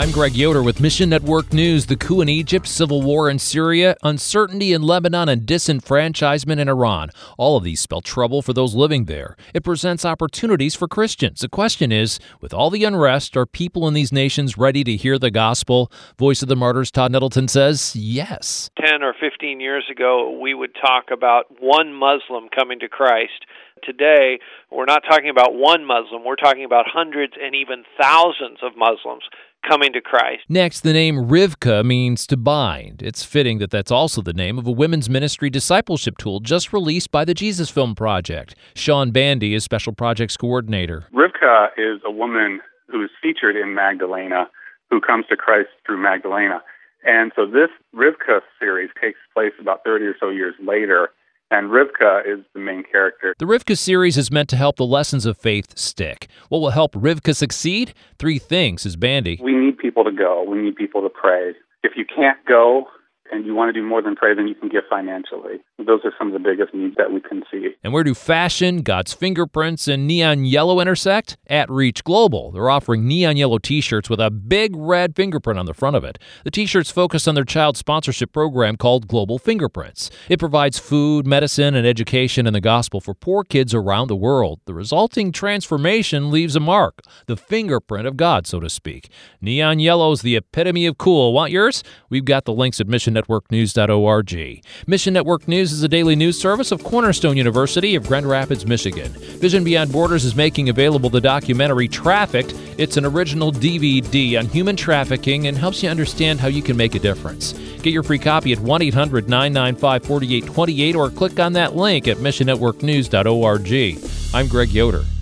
I'm Greg Yoder with Mission Network News. The coup in Egypt, civil war in Syria, uncertainty in Lebanon, and disenfranchisement in Iran. All of these spell trouble for those living there. It presents opportunities for Christians. The question is, with all the unrest, are people in these nations ready to hear the gospel? Voice of the Martyrs Todd Nettleton says yes. 10 or 15 years ago, we would talk about one Muslim coming to Christ. Today, we're not talking about one Muslim. We're talking about hundreds and even thousands of Muslims coming to Christ. Next, the name Rivka means to bind. It's fitting that that's also the name of a women's ministry discipleship tool just released by the Jesus Film Project. Sean Bandy is Special Projects Coordinator. Rivka is a woman who is featured in Magdalena, who comes to Christ through Magdalena. And so this Rivka series takes place about 30 or so years later, and Rivka is the main character. The Rivka series is meant to help the lessons of faith stick. What will help Rivka succeed? 3 things, says Bandy. We need people to go. We need people to pray. If you can't go and you want to do more than pray, then you can give financially. Those are some of the biggest needs that we can see. And where do fashion, God's fingerprints, and neon yellow intersect? At Reach Global. They're offering neon yellow T-shirts with a big red fingerprint on the front of it. The T-shirts focus on their child sponsorship program called Global Fingerprints. It provides food, medicine, and education in the gospel for poor kids around the world. The resulting transformation leaves a mark, the fingerprint of God, so to speak. Neon yellow is the epitome of cool. Want yours? We've got the links at missionnetworknews.org. Mission Network News is a daily news service of Cornerstone University of Grand Rapids, Michigan. Vision Beyond Borders is making available the documentary Trafficked. It's an original DVD on human trafficking and helps you understand how you can make a difference. Get your free copy at 1-800-995-4828 or click on that link at missionnetworknews.org. I'm Greg Yoder.